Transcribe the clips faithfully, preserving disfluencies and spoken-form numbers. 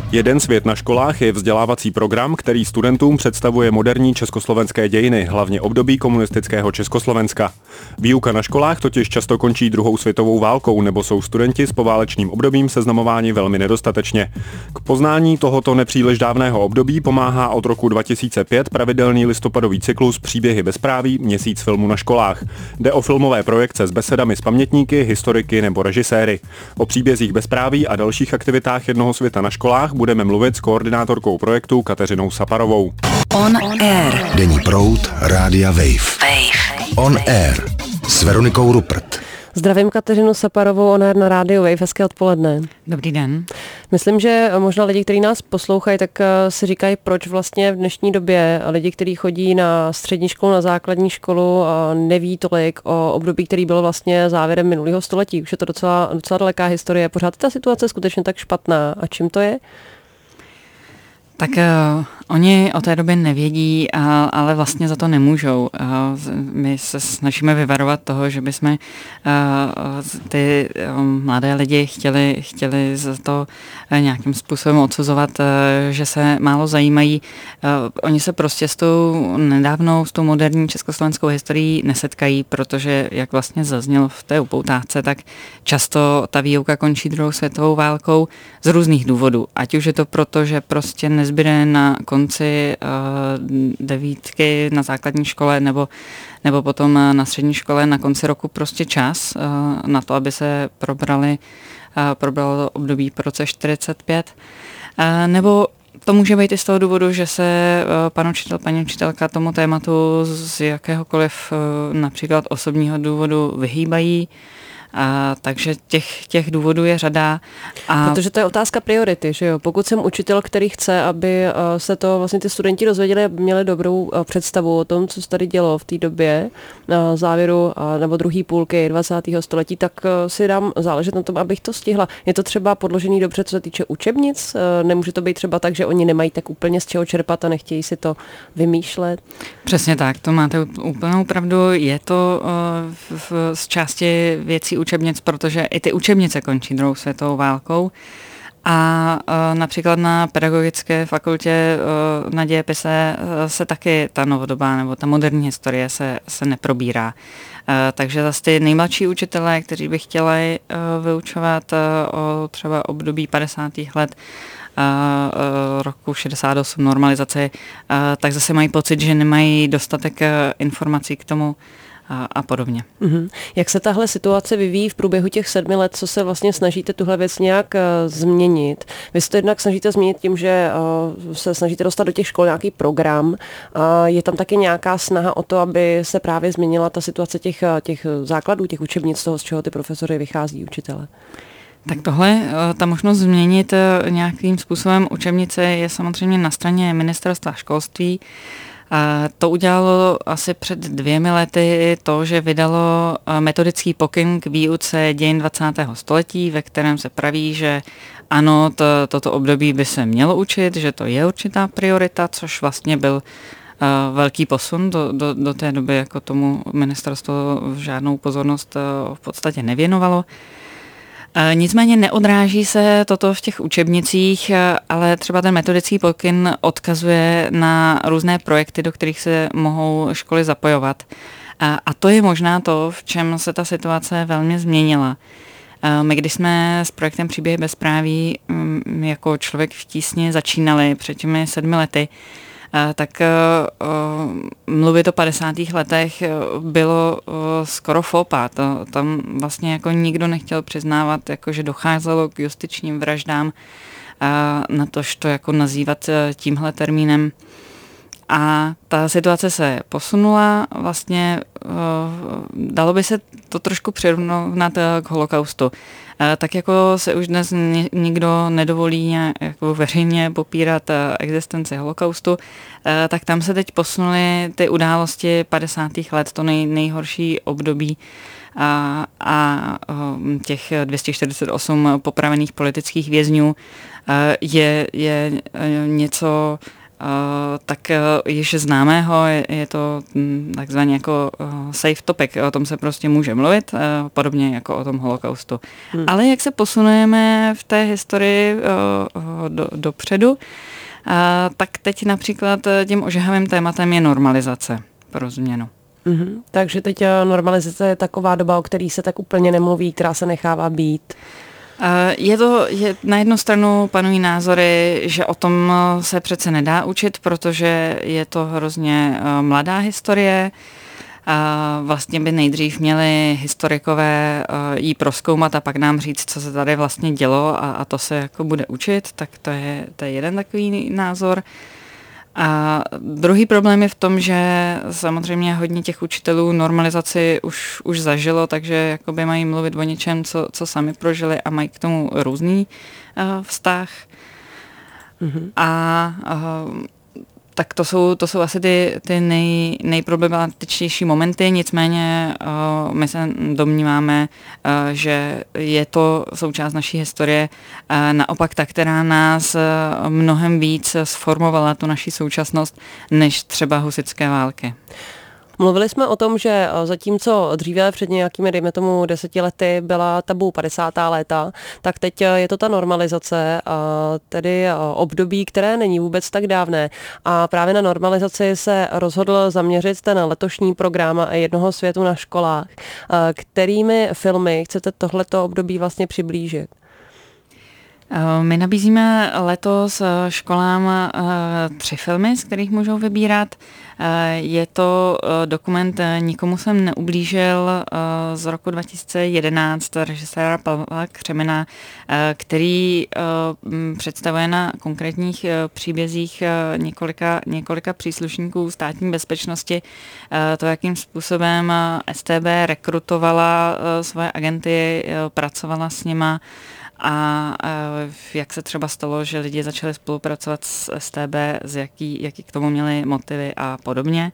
Jeden svět na školách je vzdělávací program, který studentům představuje moderní československé dějiny, hlavně období komunistického Československa. Výuka na školách totiž často končí druhou světovou válkou, nebo jsou studenti s poválečným obdobím seznamováni velmi nedostatečně. K poznání tohoto nepříliš dávného období pomáhá od roku dva tisíce pět pravidelný listopadový cyklus Příběhy bezpráví, měsíc filmu na školách. Jde o filmové projekce s besedami s pamětníky, historiky nebo režiséry. O příbězích bezpráví a dalších aktivitách jednoho světa na školách budeme mluvit s koordinátorkou projektu Kateřinou Saparovou. On Air. Denní proud Rádia Wave. Wave. On Air s Veronikou Rupert. Zdravím Kateřinu Saparovou, On Air na rádiu Wave, hezké odpoledne. Dobrý den. Myslím, že možná lidi, kteří nás poslouchají, tak si říkají, proč vlastně v dnešní době lidi, kteří chodí na střední školu, na základní školu, neví tolik o období, který bylo vlastně závěrem minulého století. Už je to docela, docela daleká historie. Pořád ta situace je skutečně tak špatná. A čím to je? Tak uh, oni o té době nevědí, uh, ale vlastně za to nemůžou. Uh, my se snažíme vyvarovat toho, že bychom uh, ty uh, mladé lidi chtěli, chtěli za to uh, nějakým způsobem odsuzovat, uh, že se málo zajímají. Uh, oni se prostě s tou nedávnou, s tou moderní československou historií nesetkají, protože, jak vlastně zaznělo v té upoutávce, tak často ta výuka končí druhou světovou válkou z různých důvodů. Ať už je to proto, že prostě nezbyde na konci uh, devítky na základní škole nebo, nebo potom na střední škole na konci roku prostě čas uh, na to, aby se probrali, uh, probralo to období po roce čtyřicet pět. Uh, nebo to může být i z toho důvodu, že se uh, pan učitel, paní učitelka tomu tématu z jakéhokoliv uh, například osobního důvodu vyhýbají. A, takže těch, těch důvodů je řada. A protože to je otázka priority, že jo? Pokud jsem učitel, který chce, aby se to vlastně ty studenti dozvěděli, měli dobrou představu o tom, co se tady dělo v té době závěru nebo druhé půlky dvacátého století, tak si dám záležet na tom, abych to stihla. Je to třeba podložený dobře, co se týče učebnic? Nemůže to být třeba tak, že oni nemají tak úplně z čeho čerpat a nechtějí si to vymýšlet? Přesně tak, to máte úplnou pravdu. Je to uh, v, z části věcí učebnic, protože i ty učebnice končí druhou světovou válkou a uh, například na pedagogické fakultě uh, na dějepise uh, se taky ta novodobá nebo ta moderní historie se, se neprobírá. Uh, takže zase ty nejmladší učitelé, kteří by chtěli uh, vyučovat uh, o třeba období padesátých let, Uh, uh, roku šedesát osm normalizace, uh, tak zase mají pocit, že nemají dostatek uh, informací k tomu a, a podobně. Mm-hmm. Jak se tahle situace vyvíjí v průběhu těch sedmi let, co se vlastně snažíte tuhle věc nějak uh, změnit? Vy se to jednak snažíte změnit tím, že uh, se snažíte dostat do těch škol nějaký program. Uh, je tam taky nějaká snaha o to, aby se právě změnila ta situace těch, těch základů, těch učebnic, toho, z čeho ty profesory vychází, učitele? Tak tohle, ta možnost změnit nějakým způsobem učebnice je samozřejmě na straně ministerstva školství. To udělalo asi před dvěmi lety to, že vydalo metodický pokyn k výuce dějin dvacátého století, ve kterém se praví, že ano, to, toto období by se mělo učit, že to je určitá priorita, což vlastně byl velký posun do, do, do té doby, jako tomu ministerstvo žádnou pozornost v podstatě nevěnovalo. Nicméně neodráží se toto v těch učebnicích, ale třeba ten metodický pokyn odkazuje na různé projekty, do kterých se mohou školy zapojovat. A to je možná to, v čem se ta situace velmi změnila. My, když jsme s projektem Příběhy bezpráví jako Člověk v tísni začínali před těmi sedmi lety, tak uh, mluvit o padesátých letech bylo uh, skoro fópa. To, tam vlastně jako nikdo nechtěl přiznávat, jako, že docházelo k justičním vraždám, uh, na to, že to jako nazývat uh, tímhle termínem. A ta situace se posunula, vlastně uh, dalo by se to trošku přirovnat k holokaustu. Uh, tak jako se už dnes ni- nikdo nedovolí nějak, jako veřejně popírat uh, existenci holokaustu, uh, tak tam se teď posunuly ty události padesátých let, to nej- nejhorší období a, a uh, těch dvě stě čtyřicet osm popravených politických vězňů uh, je, je uh, něco tak již známého, je, je to takzvaný jako safe topic, o tom se prostě může mluvit, podobně jako o tom holokaustu. Hmm. Ale jak se posunujeme v té historii do, dopředu, tak teď například tím ožehavým tématem je normalizace pro změnu. Mm-hmm. Takže teď normalizace je taková doba, o který se tak úplně nemluví, která se nechává být. Je to, je, na jednu stranu panují názory, že o tom se přece nedá učit, protože je to hrozně mladá historie. A vlastně by nejdřív měli historikové jí prozkoumat a pak nám říct, co se tady vlastně dělo a, a to se jako bude učit, tak to je, to je jeden takový názor. A druhý problém je v tom, že samozřejmě hodně těch učitelů normalizaci už, už zažilo, takže jakoby mají mluvit o něčem, co, co sami prožili a mají k tomu různý uh, vztah. Mm-hmm. A uh, tak to jsou, to jsou asi ty, ty nej, nejproblematičtější momenty, nicméně uh, my se domníváme, uh, že je to součást naší historie, uh, naopak ta, která nás uh, mnohem víc sformovala tu naši současnost, než třeba husitské války. Mluvili jsme o tom, že zatímco dříve před nějakými, dejme tomu, deseti lety byla tabu padesátá léta, tak teď je to ta normalizace, tedy období, které není vůbec tak dávné. A právě na normalizaci se rozhodl zaměřit ten letošní program Jednoho světu na školách. Kterými filmy chcete tohleto období vlastně přiblížit? My nabízíme letos školám tři filmy, z kterých můžou vybírat. Je to dokument Nikomu jsem neublížil z roku dva tisíce jedenáct režiséra Pavla Křemena, který představuje na konkrétních příbězích několika, několika příslušníků státní bezpečnosti to, jakým způsobem S T B rekrutovala svoje agenty, pracovala s nima, a jak se třeba stalo, že lidi začali spolupracovat s S T B, z jaký, jaký k tomu měli motivy a podobně.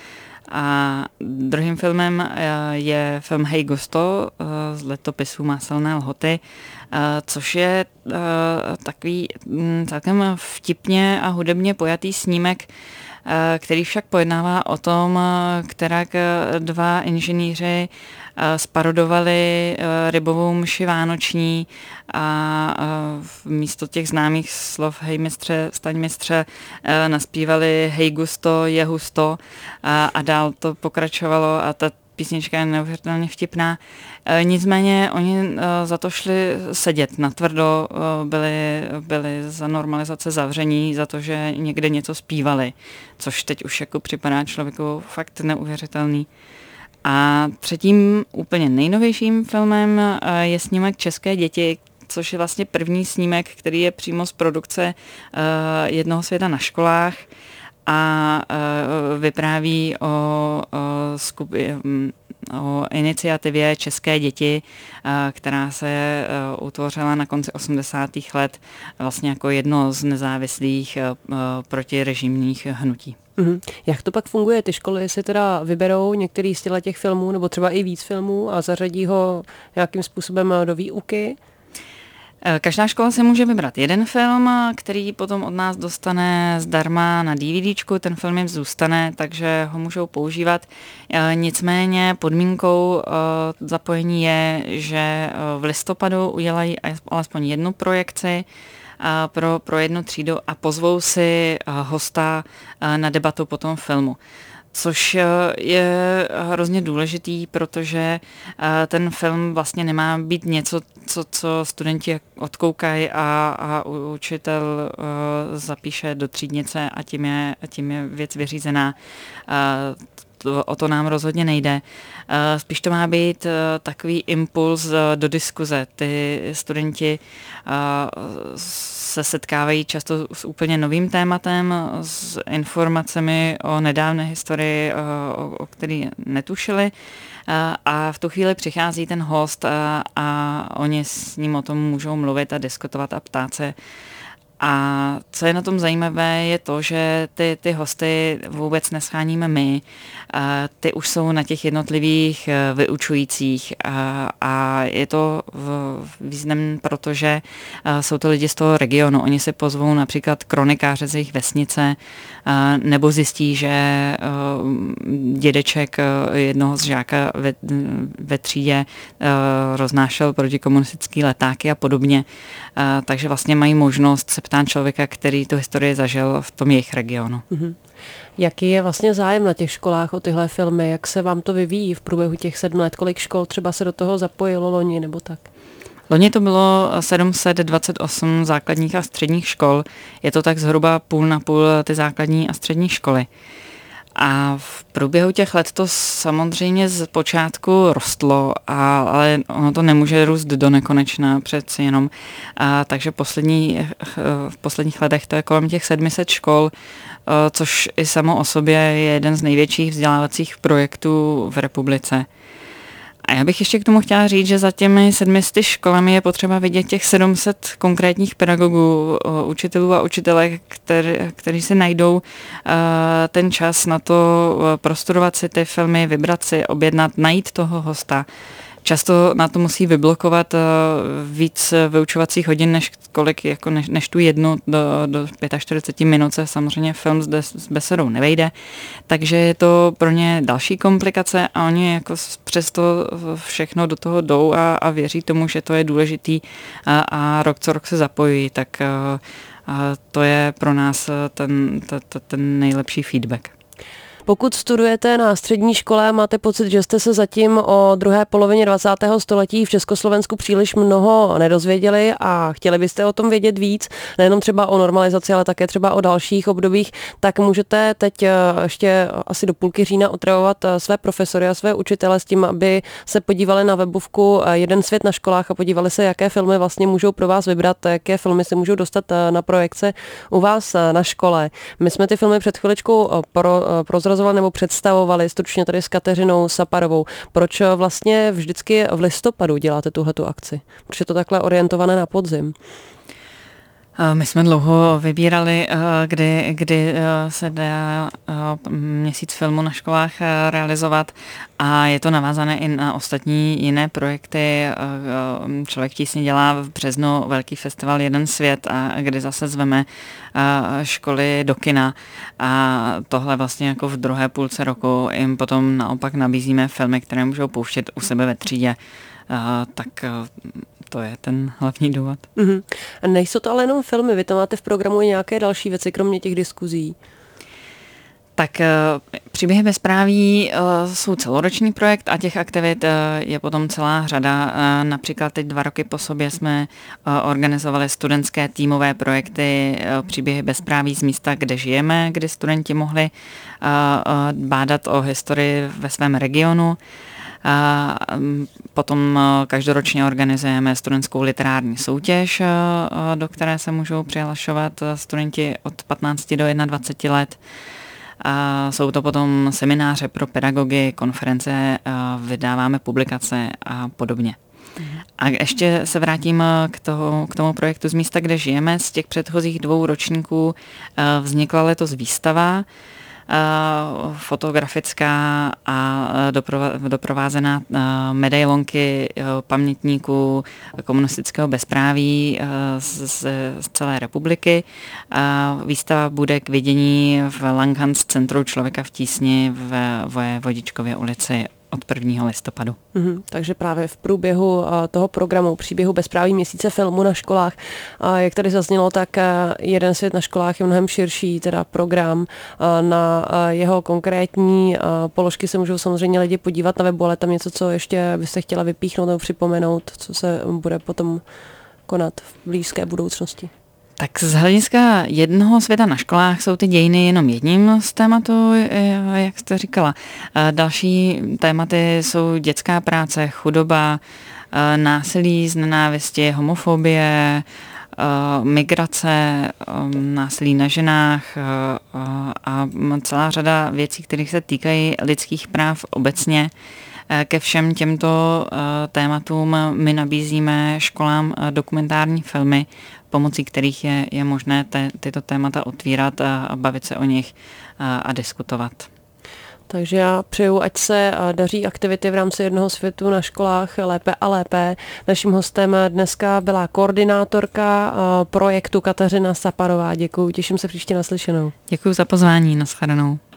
A druhým filmem je film Hej Gusto z letopisů Máselné lhoty, což je takový celkem vtipně a hudebně pojatý snímek, který však pojednává o tom, kterak dva inženýři sparodovali rybovou mši vánoční a místo těch známých slov hej mistře, staň mistře, naspívali hej gusto, je husto a, a dál to pokračovalo a ta písnička je neuvěřitelně vtipná. Nicméně oni za to šli sedět natvrdo, byli, byli za normalizace zavření, za to, že někde něco zpívali, což teď už jako připadá člověku fakt neuvěřitelný. A třetím úplně nejnovějším filmem je snímek České děti, což je vlastně první snímek, který je přímo z produkce Jednoho světa na školách a vypráví o, o, skupi, o iniciativě České děti, která se utvořila na konci osmdesátých let vlastně jako jedno z nezávislých protirežimních hnutí. Mm-hmm. Jak to pak funguje? Ty školy si teda vyberou některý z těch filmů, nebo třeba i víc filmů a zařadí ho nějakým způsobem do výuky? Každá škola si může vybrat jeden film, který potom od nás dostane zdarma na DVDčku, ten film jim zůstane, takže ho můžou používat. Nicméně podmínkou zapojení je, že v listopadu udělají alespoň jednu projekci pro, pro jednu třídu a pozvou si hosta na debatu po tom filmu. Což je hrozně důležitý, protože ten film vlastně nemá být něco, co, co studenti odkoukají a, a učitel zapíše do třídnice a tím je, a tím je věc vyřízená. To, o to nám rozhodně nejde. Spíš to má být takový impuls do diskuze. Ty studenti se setkávají často s úplně novým tématem, s informacemi o nedávné historii, o, o který netušili. A v tu chvíli přichází ten host a, a oni s ním o tom můžou mluvit a diskutovat a ptát se. A co je na tom zajímavé, je to, že ty, ty hosty vůbec nescháníme my. A ty už jsou na těch jednotlivých vyučujících a, a je to významné, protože jsou to lidi z toho regionu. Oni si pozvou například kronikáře z jejich vesnice nebo zjistí, že dědeček jednoho z žáka ve, ve třídě roznášel protikomunistický letáky a podobně. Takže vlastně mají možnost se ptát člověka, který tu historii zažil v tom jejich regionu. Mm-hmm. Jaký je vlastně zájem na těch školách o tyhle filmy? Jak se vám to vyvíjí v průběhu těch sedm let? Kolik škol třeba se do toho zapojilo loni nebo tak? Loni to bylo sedm set dvacet osm základních a středních škol. Je to tak zhruba půl na půl ty základní a střední školy. A v průběhu těch let to samozřejmě z počátku rostlo, a, ale ono to nemůže růst do nekonečna přeci jenom. A, takže poslední, v posledních letech to je kolem těch sedm set škol, což i samo o sobě je jeden z největších vzdělávacích projektů v republice. A já bych ještě k tomu chtěla říct, že za těmi sedmisty školami je potřeba vidět těch sedm set konkrétních pedagogů, učitelů a učitelek, který, kteří si najdou uh, ten čas na to uh, prostudovat si ty filmy, vybrat si, objednat, najít toho hosta. Často na to musí vyblokovat uh, víc vyučovacích hodin, než kolik, jako než, než tu jednu do, do čtyřicet pět minut se samozřejmě film s, des, s besedou nevejde. Takže je to pro ně další komplikace a oni jako přesto všechno do toho jdou a, a věří tomu, že to je důležitý a, a rok co rok se zapojí. Tak uh, a to je pro nás ten, ten, ten nejlepší feedback. Pokud studujete na střední škole a máte pocit, že jste se zatím o druhé polovině dvacátého století v Československu příliš mnoho nedozvěděli a chtěli byste o tom vědět víc, nejenom třeba o normalizaci, ale také třeba o dalších obdobích, tak můžete teď ještě asi do půlky října otravovat své profesory a své učitele s tím, aby se podívali na webovku Jeden svět na školách a podívali se, jaké filmy vlastně můžou pro vás vybrat, jaké filmy se můžou dostat na projekce u vás na škole. My jsme ty filmy před chviličkou pro, prozrazovali nebo představovali stručně tady s Kateřinou Saparovou. Proč vlastně vždycky v listopadu děláte tuhletu akci? Proč je to takhle orientované na podzim? My jsme dlouho vybírali, kdy, kdy se dá měsíc filmu na školách realizovat a je to navázané i na ostatní jiné projekty. Člověk tísně dělá v březnu velký festival Jeden svět, a kdy zase zveme školy do kina a tohle vlastně jako v druhé půlce roku jim potom naopak nabízíme filmy, které můžou pouštět u sebe ve třídě. Tak to je ten hlavní důvod. Mm-hmm. A nejsou to ale jenom filmy, vy tam máte v programu i nějaké další věci, kromě těch diskuzí? Tak Příběhy bezpráví jsou celoroční projekt a těch aktivit je potom celá řada. Například teď dva roky po sobě jsme organizovali studentské týmové projekty Příběhy bezpráví z místa, kde žijeme, kdy studenti mohli bádat o historii ve svém regionu. A potom každoročně organizujeme studentskou literární soutěž, do které se můžou přihlašovat studenti od patnácti do dvaceti jedna let. A jsou to potom semináře pro pedagogy, konference, vydáváme publikace a podobně. A ještě se vrátím k, toho, k tomu projektu z místa, kde žijeme. Z těch předchozích dvou ročníků vznikla letos výstava, fotografická a doprovázená medailonky pamětníků komunistického bezpráví z, z celé republiky. Výstava bude k vidění v Langhans centru Člověka v tísni ve Vodičkově ulici od prvního listopadu. Mm, takže právě v průběhu uh, toho programu Příběhu bezpráví měsíce filmu na školách, uh, jak tady zaznělo, tak uh, Jeden svět na školách je mnohem širší teda program. Uh, na uh, jeho konkrétní uh, položky se můžou samozřejmě lidi podívat na webu, ale tam něco, co ještě byste chtěla vypíchnout nebo připomenout, co se bude potom konat v blízké budoucnosti. Tak z hlediska jednoho světa na školách jsou ty dějiny jenom jedním z tématů, jak jste říkala. Další tématy jsou dětská práce, chudoba, násilí z nenávisti, homofobie, migrace, násilí na ženách a celá řada věcí, které se týkají lidských práv obecně. Ke všem těmto tématům my nabízíme školám dokumentární filmy pomocí kterých je, je možné te, tyto témata otvírat a, a bavit se o nich a, a diskutovat. Takže já přeju, ať se daří aktivity v rámci jednoho světu na školách lépe a lépe. Naším hostem dneska byla koordinátorka projektu Kateřina Saparová. Děkuji, těším se příště naslyšenou. Děkuji za pozvání, nashledanou.